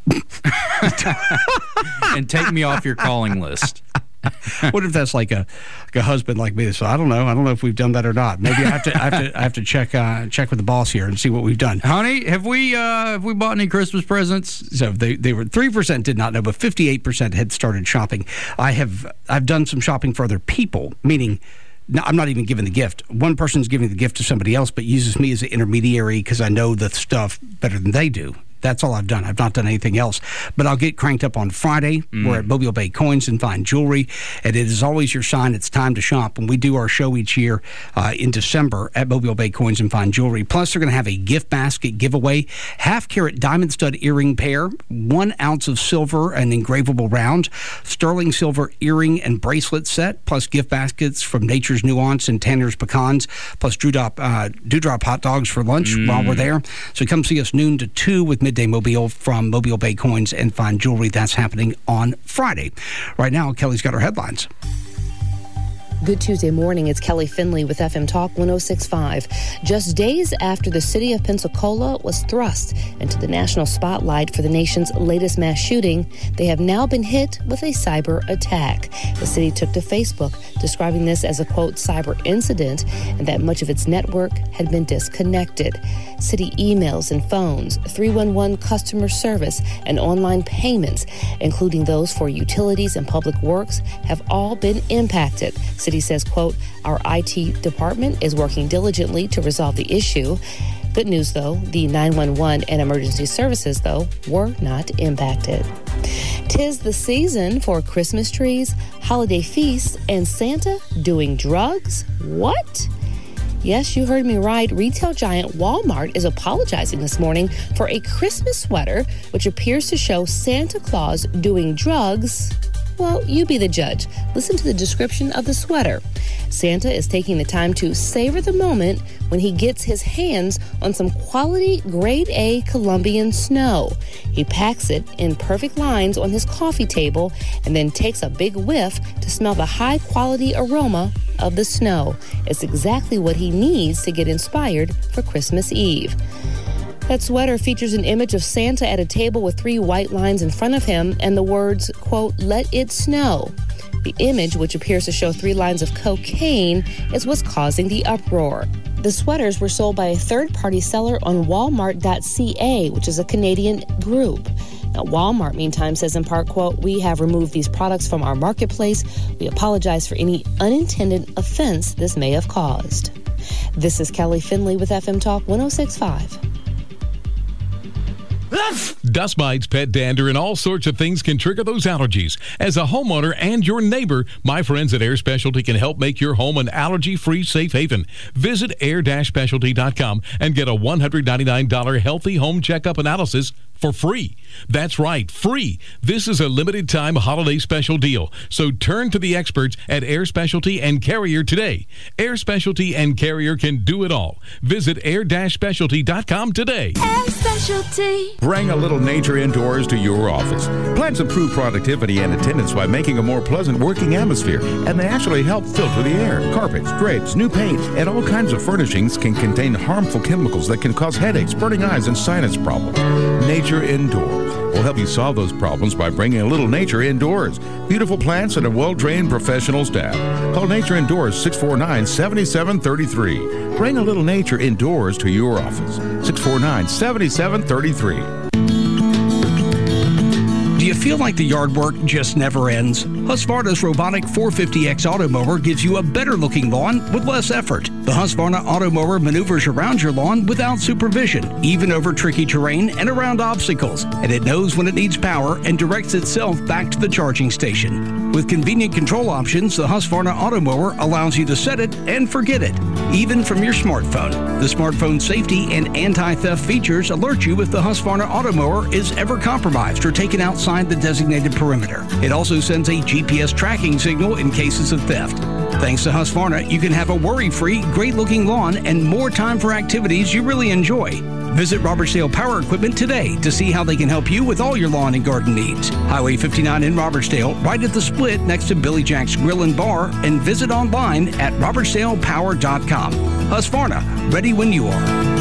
And take me off your calling list. What if that's like a like a husband like me? So I don't know. I don't know if we've done that or not. Maybe I have to I have to I have to check uh, check with the boss here and see what we've done. Honey, have we uh, have we bought any Christmas presents? So they they were three percent did not know, but fifty-eight percent had started shopping. I have I've done some shopping for other people, meaning. No, I'm not even giving the gift. One person's giving the gift to somebody else, but uses me as an intermediary because I know the stuff better than they do. That's all I've done. I've not done anything else. But I'll get cranked up on Friday. Mm. We're at Mobile Bay Coins and Fine Jewelry. And it is always your sign it's time to shop. When we do our show each year uh, in December at Mobile Bay Coins and Fine Jewelry. Plus, they're going to have a gift basket giveaway. Half-carat diamond stud earring pair. One ounce of silver and engravable round. Sterling silver earring and bracelet set. Plus gift baskets from Nature's Nuance and Tanner's Pecans. Plus Dewdrop, uh, Dewdrop hot dogs for lunch mm. while we're there. So come see us noon to two with Midday Mobile from Mobile Bay Coins and Fine Jewelry. That's happening on Friday. Right now, Kelly's got our headlines. Good Tuesday morning. It's Kelly Finley with F M Talk one oh six point five. Just days after the city of Pensacola was thrust into the national spotlight for the nation's latest mass shooting, they have now been hit with a cyber attack. The city took to Facebook, describing this as a, quote, cyber incident, and that much of its network had been disconnected. City emails and phones, three one one customer service, and online payments, including those for utilities and public works, have all been impacted. City says, quote, our I T department is working diligently to resolve the issue. Good news, though, the nine one one and emergency services, though, were not impacted. 'Tis the season for Christmas trees, holiday feasts, and Santa doing drugs? What? Yes, you heard me right. Retail giant Walmart is apologizing this morning for a Christmas sweater which appears to show Santa Claus doing drugs. Well, you be the judge. Listen to the description of the sweater. Santa is taking the time to savor the moment when he gets his hands on some quality grade A Colombian snow. He packs it in perfect lines on his coffee table and then takes a big whiff to smell the high quality aroma of the snow. It's exactly what he needs to get inspired for Christmas Eve. That sweater features an image of Santa at a table with three white lines in front of him and the words, quote, "Let it snow." The image, which appears to show three lines of cocaine, is what's causing the uproar. The sweaters were sold by a third-party seller on Walmart dot C A, which is a Canadian group. Now, Walmart, meantime, says in part, quote, "We have removed these products from our marketplace. We apologize for any unintended offense this may have caused." This is Kelly Finley with F M Talk one oh six point five. Dust mites, pet dander, and all sorts of things can trigger those allergies. As a homeowner and your neighbor, my friends at Air Specialty can help make your home an allergy-free safe haven. Visit air specialty dot com and get a one hundred ninety-nine dollars healthy home checkup analysis for free. That's right, free. This is a limited time holiday special deal. So turn to the experts at Air Specialty and Carrier today. Air Specialty and Carrier can do it all. Visit air specialty dot com today. Air Specialty. Bring a little nature indoors to your office. Plants improve productivity and attendance by making a more pleasant working atmosphere, and they actually help filter the air. Carpets, drapes, new paint, and all kinds of furnishings can contain harmful chemicals that can cause headaches, burning eyes, and sinus problems. Nature Indoors will help you solve those problems by bringing a little nature indoors. Beautiful plants and a well-trained professional staff. Call Nature Indoors six four nine, seven seven three three. Bring a little nature indoors to your office. six four nine, seven seven three three. Do you feel like the yard work just never ends? Husqvarna's robotic four fifty X Automower gives you a better-looking lawn with less effort. The Husqvarna Automower maneuvers around your lawn without supervision, even over tricky terrain and around obstacles, and it knows when it needs power and directs itself back to the charging station. With convenient control options, the Husqvarna Automower allows you to set it and forget it, even from your smartphone. The smartphone safety and anti-theft features alert you if the Husqvarna Automower is ever compromised or taken outside the designated perimeter. It also sends a G P S tracking signal in cases of theft. Thanks to Husqvarna, you can have a worry-free, great-looking lawn and more time for activities you really enjoy. Visit Robertsdale Power Equipment today to see how they can help you with all your lawn and garden needs. Highway fifty-nine in Robertsdale, right at the split next to Billy Jack's Grill and Bar, and visit online at robertsdale power dot com. Husqvarna, ready when you are.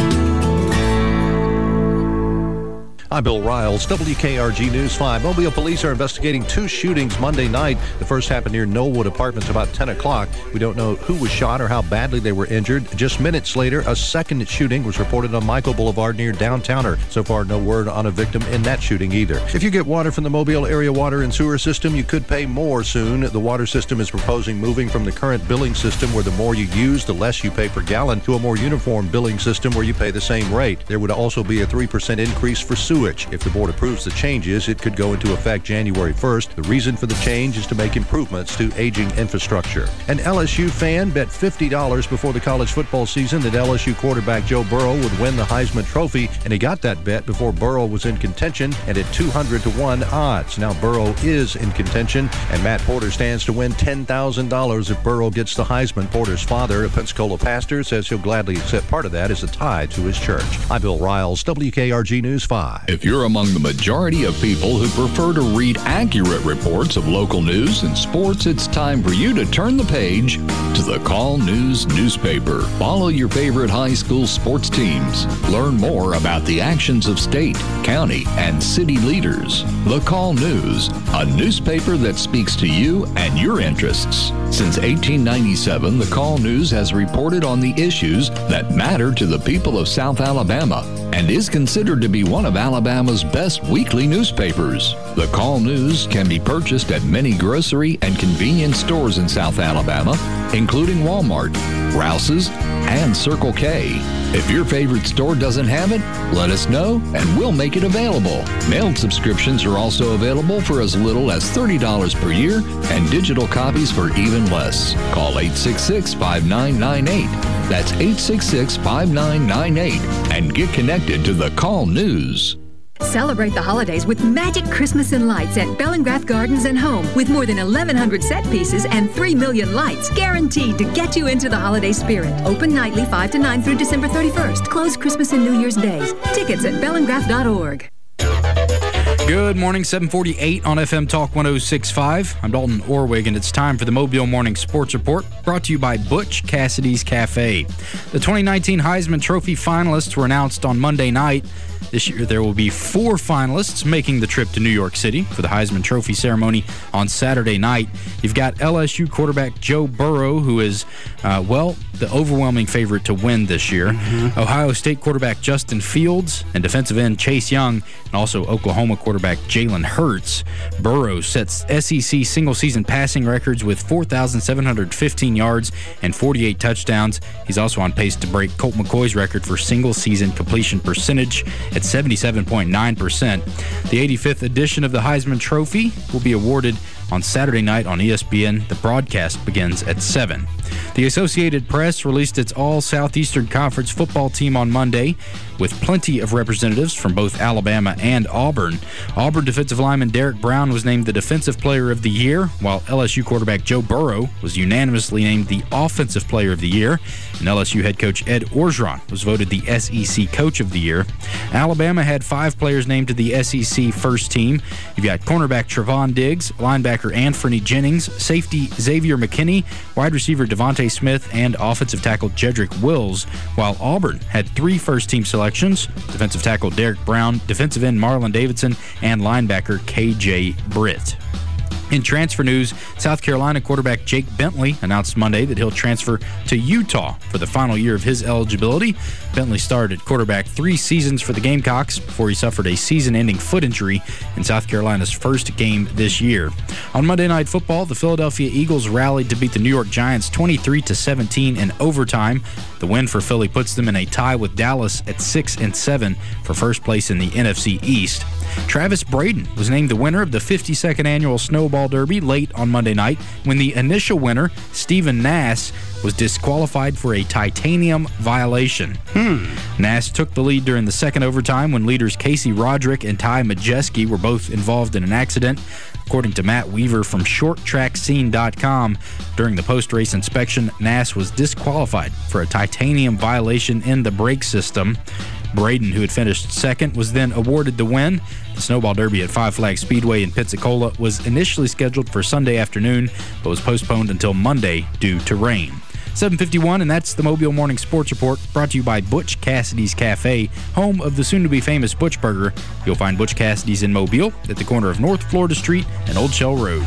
I'm Bill Riles, W K R G News five. Mobile police are investigating two shootings Monday night. The first happened near Knollwood Apartments about ten o'clock. We don't know who was shot or how badly they were injured. Just minutes later, a second shooting was reported on Michael Boulevard near Downtowner. So far, no word on a victim in that shooting either. If you get water from the Mobile Area Water and Sewer System, you could pay more soon. The water system is proposing moving from the current billing system where the more you use, the less you pay per gallon, to a more uniform billing system where you pay the same rate. There would also be a three percent increase for sewage. If the board approves the changes, it could go into effect January first. The reason for the change is to make improvements to aging infrastructure. An L S U fan bet fifty dollars before the college football season that L S U quarterback Joe Burrow would win the Heisman Trophy, and he got that bet before Burrow was in contention and at two hundred to one odds. Now Burrow is in contention, and Matt Porter stands to win ten thousand dollars if Burrow gets the Heisman. Porter's father, a Pensacola pastor, says he'll gladly accept part of that as a tithe to his church. I'm Bill Riles, W K R G News five. If you're among the majority of people who prefer to read accurate reports of local news and sports, it's time for you to turn the page to the Call News newspaper. Follow your favorite high school sports teams. Learn more about the actions of state, county, and city leaders. The Call News, a newspaper that speaks to you and your interests. Since eighteen ninety-seven, the Call News has reported on the issues that matter to the people of South Alabama and is considered to be one of Alabama's best weekly newspapers. The Call News can be purchased at many grocery and convenience stores in South Alabama, including Walmart, Rouse's, and Circle K. If your favorite store doesn't have it, let us know and we'll make it available. Mailed subscriptions are also available for as little as thirty dollars per year and digital copies for even less. Call eight six six, five nine nine eight. That's eight six six, five nine nine eight and get connected to the Call News. Celebrate the holidays with Magic Christmas and Lights at Bellingrath Gardens and Home, with more than eleven hundred set pieces and three million lights guaranteed to get you into the holiday spirit. Open nightly five to nine through December thirty-first. Closed Christmas and New Year's days. Tickets at bellingrath dot org. Good morning, seven forty-eight on F M Talk one oh six point five. I'm Dalton Orwig, and it's time for the Mobile Morning Sports Report, brought to you by Butch Cassidy's Cafe. The twenty nineteen Heisman Trophy finalists were announced on Monday night. This year, there will be four finalists making the trip to New York City for the Heisman Trophy ceremony on Saturday night. You've got L S U quarterback Joe Burrow, who is, uh, well, the overwhelming favorite to win this year. Mm-hmm. Ohio State quarterback Justin Fields and defensive end Chase Young, and also Oklahoma quarterback Jalen Hurts. Burrow sets S E C single-season passing records with four thousand seven hundred fifteen yards and forty-eight touchdowns. He's also on pace to break Colt McCoy's record for single-season completion percentage at seventy-seven point nine percent. The eighty-fifth edition of the Heisman Trophy will be awarded on Saturday night on E S P N. The broadcast begins at seven. The Associated Press released its All-Southeastern Conference football team on Monday, with plenty of representatives from both Alabama and Auburn. Auburn defensive lineman Derek Brown was named the Defensive Player of the Year, while L S U quarterback Joe Burrow was unanimously named the Offensive Player of the Year, and L S U head coach Ed Orgeron was voted the S E C Coach of the Year. Alabama had five players named to the S E C first team. You've got cornerback Trevon Diggs, linebacker Anthony Jennings, safety Xavier McKinney, wide receiver Devontae Smith, and offensive tackle Jedrick Wills, while Auburn had three first-team selections: defensive tackle Derek Brown, defensive end Marlon Davidson, and linebacker K J Britt. In transfer news, South Carolina quarterback Jake Bentley announced Monday that he'll transfer to Utah for the final year of his eligibility. Bentley started quarterback three seasons for the Gamecocks before he suffered a season-ending foot injury in South Carolina's first game this year. On Monday Night Football, the Philadelphia Eagles rallied to beat the New York Giants twenty-three to seventeen in overtime. The win for Philly puts them in a tie with Dallas at six and seven for first place in the N F C East. Travis Braden was named the winner of the fifty-second annual Snowball Derby late on Monday night, when the initial winner, Stephen Nass, was disqualified for a titanium violation. Hmm. Nass took the lead during the second overtime when leaders Casey Roderick and Ty Majeski were both involved in an accident. According to Matt Weaver from short track scene dot com, during the post-race inspection, Nass was disqualified for a titanium violation in the brake system. Braden, who had finished second, was then awarded the win. The Snowball Derby at Five Flags Speedway in Pensacola was initially scheduled for Sunday afternoon, but was postponed until Monday due to rain. seven fifty-one, and that's the Mobile Morning Sports Report, brought to you by Butch Cassidy's Cafe, home of the soon-to-be-famous Butch Burger. You'll find Butch Cassidy's in Mobile at the corner of North Florida Street and Old Shell Road.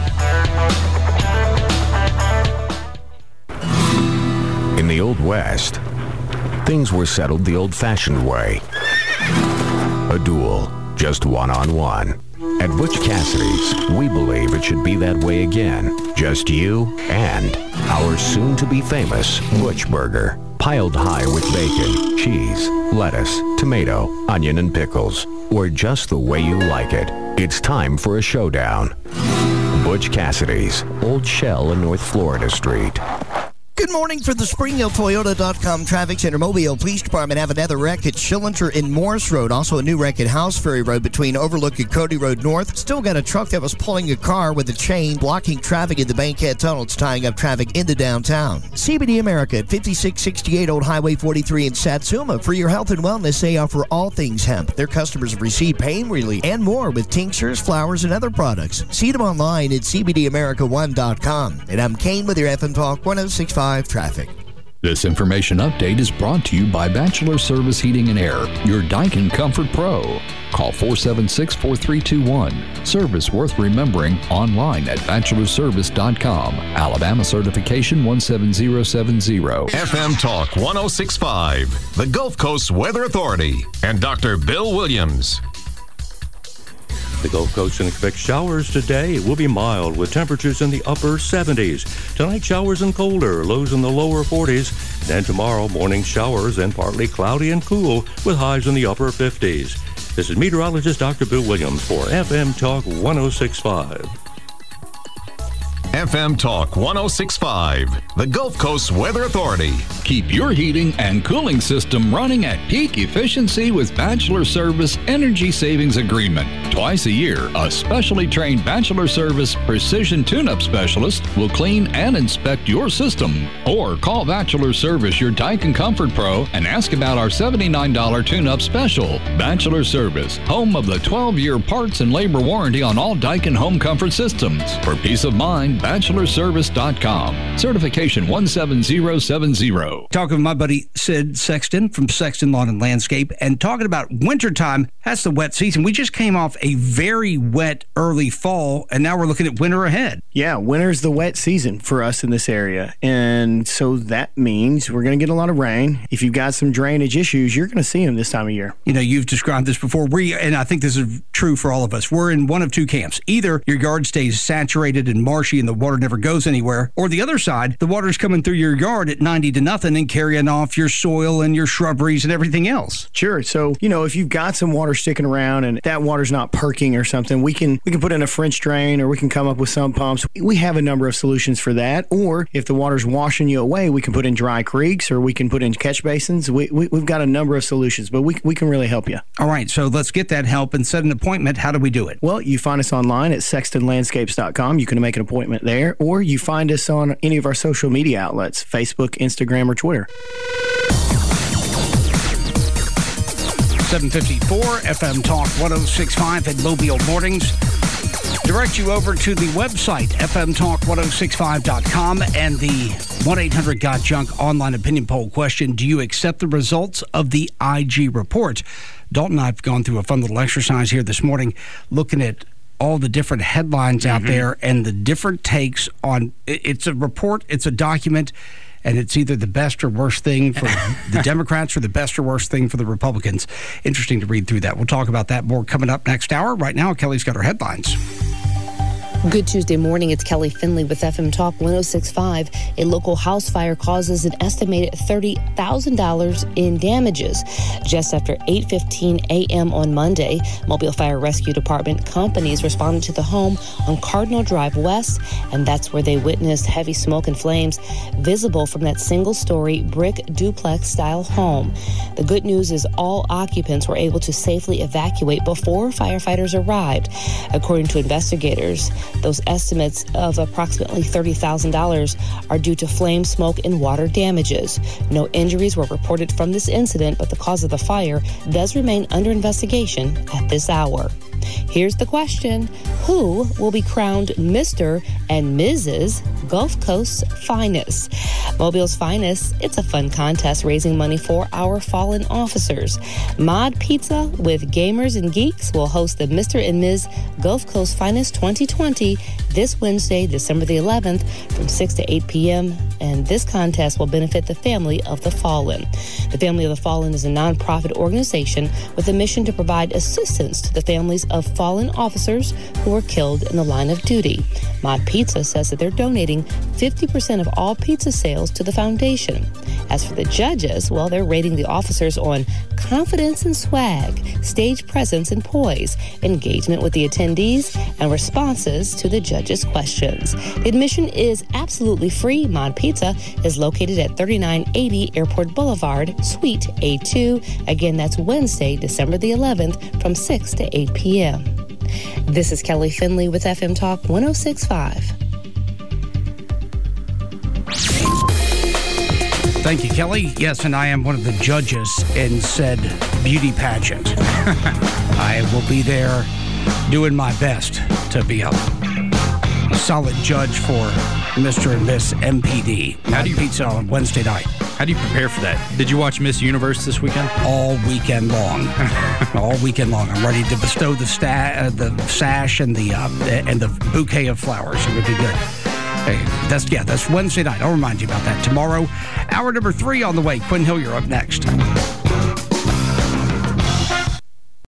In the Old West, things were settled the old-fashioned way. A duel, just one-on-one. At Butch Cassidy's, we believe it should be that way again. Just you and our soon-to-be-famous Butch Burger. Piled high with bacon, cheese, lettuce, tomato, onion, and pickles. Or just the way you like it. It's time for a showdown. Butch Cassidy's, Old Shell and North Florida Street. Good morning for the Spring Hill Toyota dot com Traffic Center. Mobile Police Department have another wreck at Schillinger and Morris Road. Also a new wreck at House Ferry Road between Overlook and Cody Road North. Still got a truck that was pulling a car with a chain blocking traffic in the Bankhead Tunnel. It's tying up traffic into downtown. C B D America at fifty-six sixty-eight Old Highway forty-three in Satsuma. For your health and wellness, they offer all things hemp. Their customers have received pain relief and more with tinctures, flowers, and other products. See them online at C B D America one dot com. And I'm Kane with your F M Talk one oh six point five Traffic. This information update is brought to you by Bachelor Service Heating and Air, your Daikin Comfort Pro. Call four seven six, four three two one. Service worth remembering online at bachelor service dot com. Alabama certification one seven zero seven zero. F M Talk one oh six point five, the Gulf Coast Weather Authority, and Doctor Bill Williams. The Gulf Coast can expect showers today. It will be mild with temperatures in the upper seventies. Tonight, showers and colder, lows in the lower forties. Then tomorrow, morning showers and partly cloudy and cool with highs in the upper fifties. This is meteorologist Doctor Bill Williams for F M Talk one oh six point five. F M Talk one oh six point five, the Gulf Coast Weather Authority. Keep your heating and cooling system running at peak efficiency with Bachelor Service Energy Savings Agreement. Twice a year, a specially trained Bachelor Service Precision Tune-Up Specialist will clean and inspect your system. Or call Bachelor Service, your Daikin Comfort Pro, and ask about our seventy-nine dollars tune-up special. Bachelor Service, home of the twelve-year parts and labor warranty on all Daikin home comfort systems. For peace of mind, bachelor service dot com. Certification one seven zero seven zero. Talking with my buddy Sid Sexton from Sexton Lawn and Landscape, and talking about wintertime. That's the wet season. We just came off a very wet early fall, and now we're looking at winter ahead. Yeah, winter's the wet season for us in this area, and so that means we're going to get a lot of rain. If you've got some drainage issues, you're going to see them this time of year. You know, you've described this before. We, and I think this is true for all of us. We're in one of two camps. Either your yard stays saturated and marshy and the water never goes anywhere, or the other side, the water's coming through your yard at ninety to nothing and carrying off your soil and your shrubberies and everything else. Sure. So, you know, if you've got some water sticking around and that water's not perking or something, we can we can put in a French drain, or we can come up with sump pumps. We have a number of solutions for that. Or if the water's washing you away, we can put in dry creeks, or we can put in catch basins. We, we, we've got a number of solutions, but we, we can really help you. All right. So let's get that help and set an appointment. How do we do it? Well, you find us online at sexton landscapes dot com. You can make an appointment there, or you find us on any of our social media outlets, Facebook, Instagram, or Twitter. seven fifty-four F M Talk one oh six point five at Mobile Mornings. Direct you over to the website, F M Talk ten sixty-five dot com, and the one eight hundred got junk online opinion poll question. Do you accept the results of the I G report? Dalton and I have gone through a fun little exercise here this morning looking at all the different headlines out mm-hmm. there and the different takes on it's a report, it's a document, and it's either the best or worst thing for the Democrats or the best or worst thing for the Republicans. Interesting to read through that. We'll talk about that more coming up next hour. Right now, Kelly's got her headlines. Good Tuesday morning. It's Kelly Finley with F M Talk one oh six point five. A local house fire causes an estimated thirty thousand dollars in damages. Just after eight fifteen a.m. on Monday, Mobile Fire Rescue Department companies responded to the home on Cardinal Drive West, and that's where they witnessed heavy smoke and flames visible from that single-story brick duplex-style home. The good news is all occupants were able to safely evacuate before firefighters arrived. According to investigators, those estimates of approximately thirty thousand dollars are due to flame, smoke, and water damages. No injuries were reported from this incident, but the cause of the fire does remain under investigation at this hour. Here's the question. Who will be crowned Mister and Missus Gulf Coast's Finest? Mobile's Finest, it's a fun contest raising money for our fallen officers. Mod Pizza with Gamers and Geeks will host the Mister and Miz Gulf Coast Finest twenty twenty this Wednesday, December the eleventh from six to eight p.m. And this contest will benefit the family of the fallen. The Family of the Fallen is a nonprofit organization with a mission to provide assistance to the families of fallen officers who were killed in the line of duty. Mod Pizza says that they're donating fifty percent of all pizza sales to the foundation. As for the judges, well, they're rating the officers on confidence and swag, stage presence and poise, engagement with the attendees, and responses to the judges' questions. The admission is absolutely free. Mod Pizza is located at thirty-nine eighty Airport Boulevard, Suite A two. Again, that's Wednesday, December the eleventh from six to eight p.m. This is Kelly Finley with F M Talk one oh six point five. Thank you, Kelly. Yes, and I am one of the judges in said beauty pageant. I will be there doing my best to be a solid judge for Mister and Miss M P D. How do you pizza on Wednesday night? How do you prepare for that? Did you watch Miss Universe this weekend? All weekend long. All weekend long. I'm ready to bestow the sta- uh, the sash and the uh, and the bouquet of flowers. It would be good. Hey, that's yeah, that's Wednesday night. I'll remind you about that tomorrow. Hour number three on the way. Quinn Hill, you're up next.